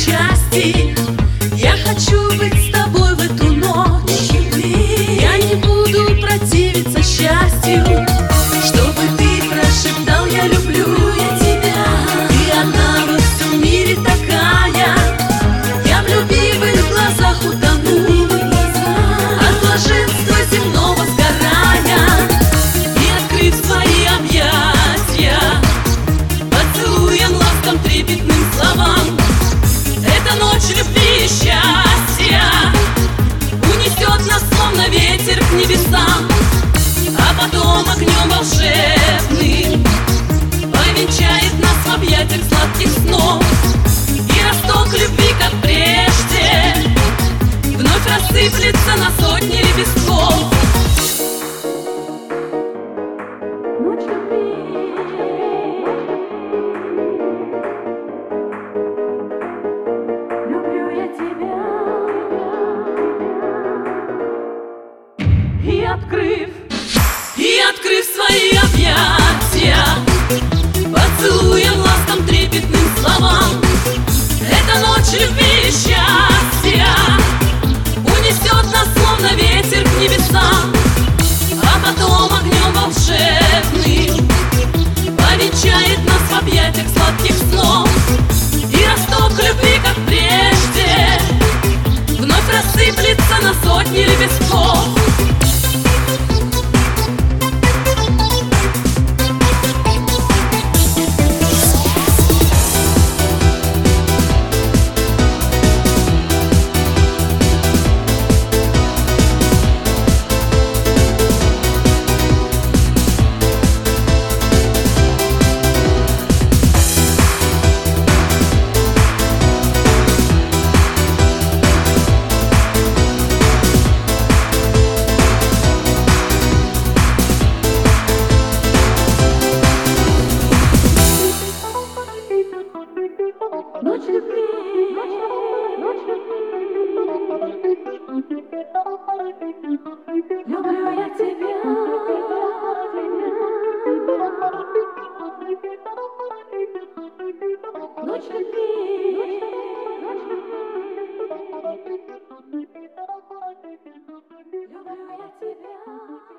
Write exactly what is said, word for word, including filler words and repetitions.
части. Я хочу быть с тобой в эту ночь. Я не буду противиться счастью, чтобы ты прошептал: я люблю я тебя. Ты одна во всем мире такая. Я в любимых глазах утону, от блаженства земного сгорая. И открыв свои объятия поцелуем, ласкам, трепетным словам, эта ночь любви и счастья унесет нас, словно ветер, к небесам, а потом огнем волшебным повенчает нас в объятиях сладких снов. И росток любви, как прежде, вновь рассыплется на сотни лепестков. Ночь любви. Люблю я тебя. И открыв, и открыв свои объятия поцелуем, ласкам, трепетным словам, эта ночь любви и счастья унесет нас, словно ветер, к небесам, а потом огнем волшебным повенчает нас в объятиях сладких снов. И росток любви, как прежде, вновь рассыплется на сотни лепестков. Ночь любви, ночь любви, люблю я тебя. Ночь любви, люблю я тебя.